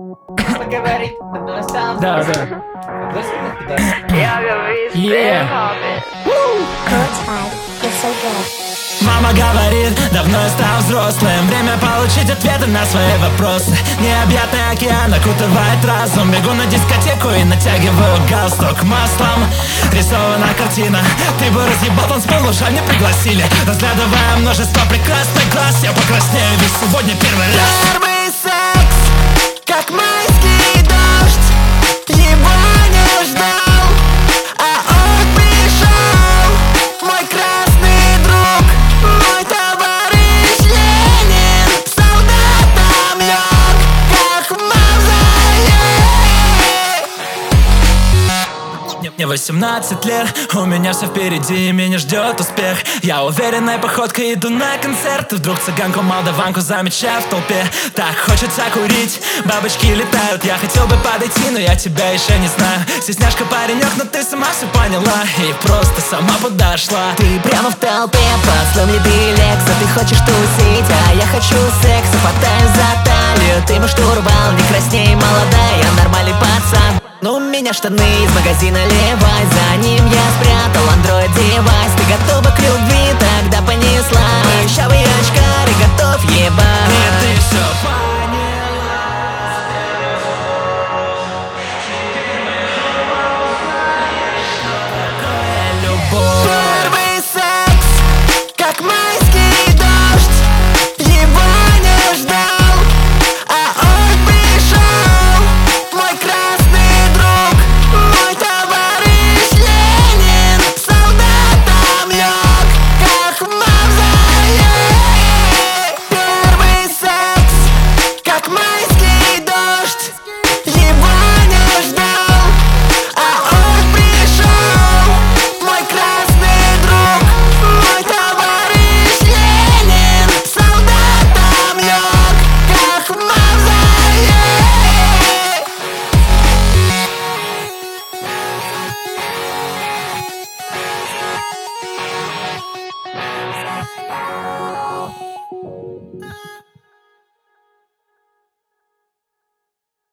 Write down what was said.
Поговорить одной осталось. Да, да. Я говорю, Yeah. Мама говорит, давно я стал взрослым. Время получить ответы на свои вопросы. Необъятный океан окутывает разум. Бегу на дискотеку и натягиваю галстук маслом. Рисована картина. Ты бы разъебал танцпол, но жаль не пригласили. Разглядывая множество прекрасных глаз, я покраснею, ведь сегодня первый раз. Первый секс, как майский дождь. Его не ждал, а он пришел. Мой красный друг, мой товарищ Ленин. Солдатом лег, как в мавзолей. Мне 18 лет, у меня все впереди, и меня ждет успех. Я уверенной походкой иду на концерт, и вдруг цыганку, молдаванку замечаю в толпе. Так хочется курить, бабочки летают. Я хотел бы подойти, но я тебя еще не знаю. Стесняшка, паренек, но ты сама все поняла и просто сама подошла. Ты прямо в толпе, под слом еды лекса. Ты хочешь тусить, а я хочу секса. Хватаю за талию, ты мой штурвал. Не красней, молодая, я нормальный пацан. Ну, у меня штаны из магазина Levi's. За ним я спрятал Android девайс. Ты готова к любви? Тогда понесла. Шавые очкари, готов ебать.